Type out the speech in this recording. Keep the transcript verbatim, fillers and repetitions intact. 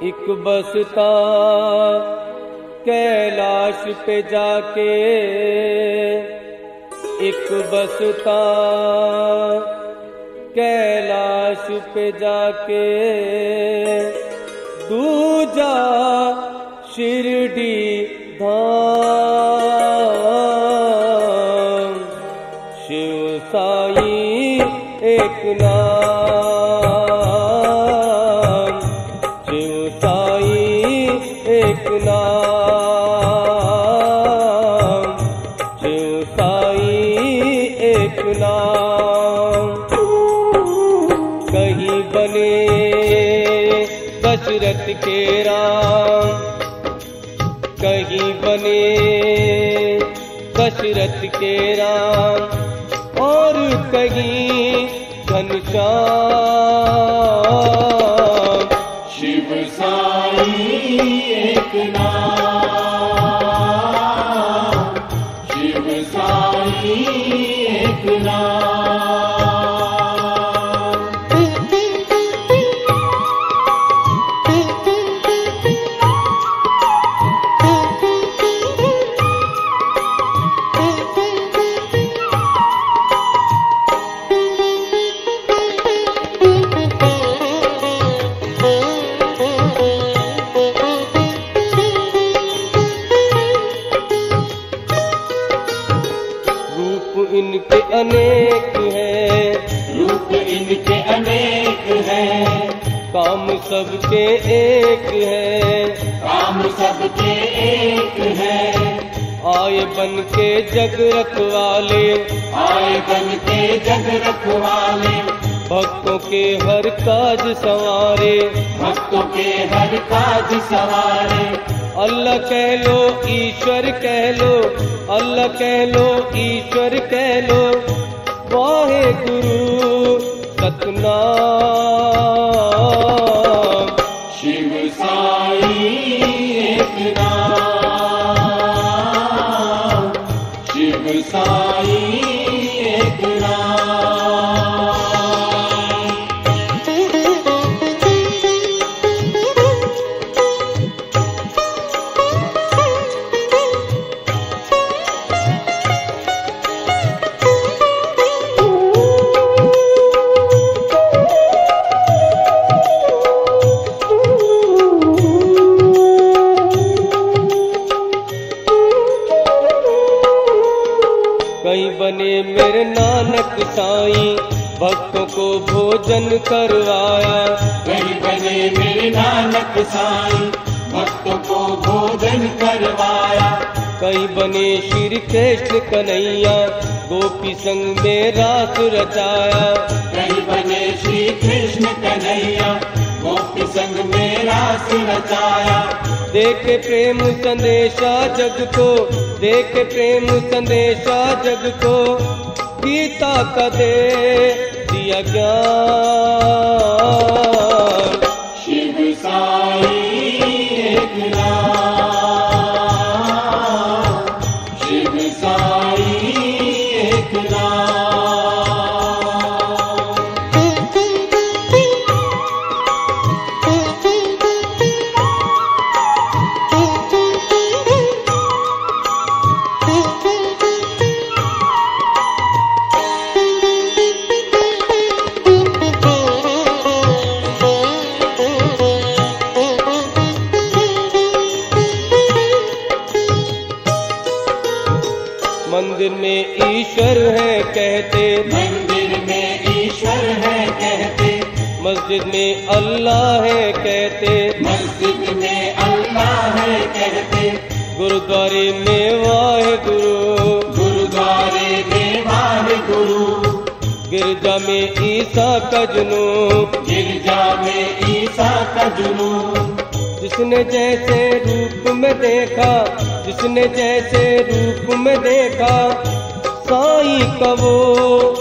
एक बसता कैलाश पे जाके, एक बसता कैलाश पे जाके, दूजा शिरडी धाम। शिव साईं एक नाम, शिव साईं एक नाम, शिव साईं एक नाम। कहीं बने दशरथ के राम, कहीं बने दशरथ के राम, और कहीं घनश्याम। शिव साईं एक नाम, शिव साईं एक नाम। इनके अनेक हैं, रूप इनके अनेक हैं, काम सबके एक है, काम सबके एक है। आए बन के जग रखवाले, आए बन के जग रखवाले, भक्तों के हर काज संवारे, भक्तों के हर काज सवारे। अल्लाह कह लो ईश्वर कह लो, अल्लाह कह लो ईश्वर कह लो, वाहे गुरु सतनाम। शिव साईं एक नाम, शिव साईं एक नाम। कहीं बने मेरे नानक साईं, भक्तों को भोजन करवाया। कहीं बने मेरे नानक साईं, भक्तों को भोजन करवाया। कहीं बने श्री कृष्ण कन्हैया, गोपी संग में रास रचाया। कहीं बने श्री कृष्ण कन्हैया, गोपी संग में रास रचाया। देखे प्रेम संदेशा जग को, देखे प्रेम संदेशा जग को, गीता का दे दिया ज्ञान। शिव साईं एक नाम, शिव साईं एक नाम। मंदिर में ईश्वर है कहते, मंदिर में ईश्वर है कहते, मस्जिद में अल्लाह है कहते, मस्जिद में अल्लाह है कहते। गुरुद्वारे में वाहे गुरु, गुरुद्वारे में वाहे गुरु, गिरजा में ईसा का जुनून, गिरजा में ईसा का जुनून। जिसने जैसे रूप में देखा, जिसने जैसे रूप में देखा, साईं का वो